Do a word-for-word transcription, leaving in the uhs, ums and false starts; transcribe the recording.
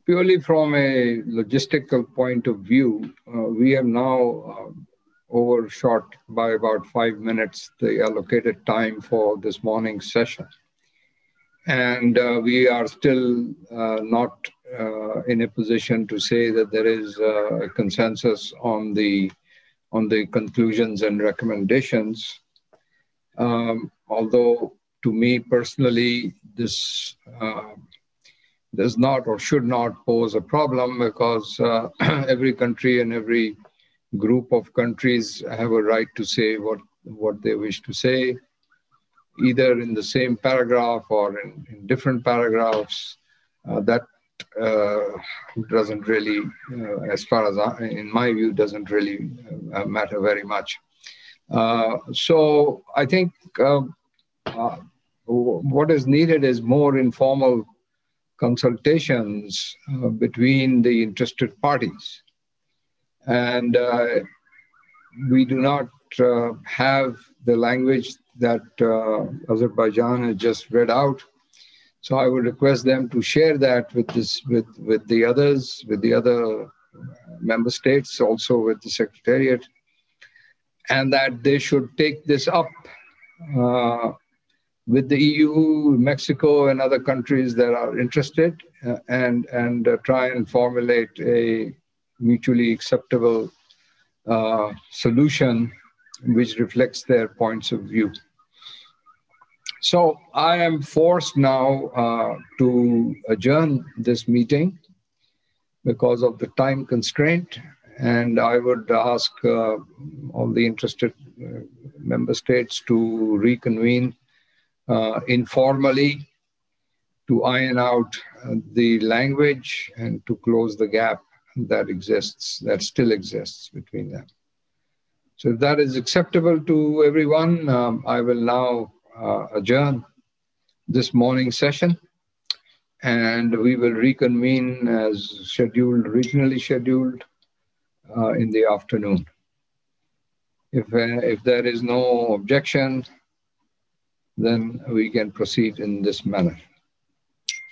Purely from a logistical point of view, uh, we have now uh, overshot by about five minutes the allocated time for this morning's session. And uh, we are still uh, not uh, in a position to say that there is uh, a consensus on the on the conclusions and recommendations. Um, although, to me personally, this uh, does not or should not pose a problem because uh, every country and every group of countries have a right to say what, what they wish to say, either in the same paragraph or in, in different paragraphs. Uh, that uh, doesn't really, uh, as far as I, in my view, doesn't really uh, matter very much. Uh, so I think uh, uh, what is needed is more informal consultations uh, between the interested parties. And uh, we do not uh, have the language that uh, Azerbaijan has just read out. So I would request them to share that with this, with, with the others, with the other member states, also with the Secretariat, and that they should take this up uh, with the E U, Mexico, and other countries that are interested, uh, and and uh, try and formulate a mutually acceptable uh, solution which reflects their points of view. So I am forced now uh, to adjourn this meeting because of the time constraint, and I would ask uh, all the interested uh, member states to reconvene uh, informally to iron out uh, the language and to close the gap that exists, that still exists between them. So if that is acceptable to everyone, um, I will now uh, adjourn this morning session, and we will reconvene as scheduled, originally scheduled, uh, in the afternoon. If, uh, if there is no objection, then we can proceed in this manner.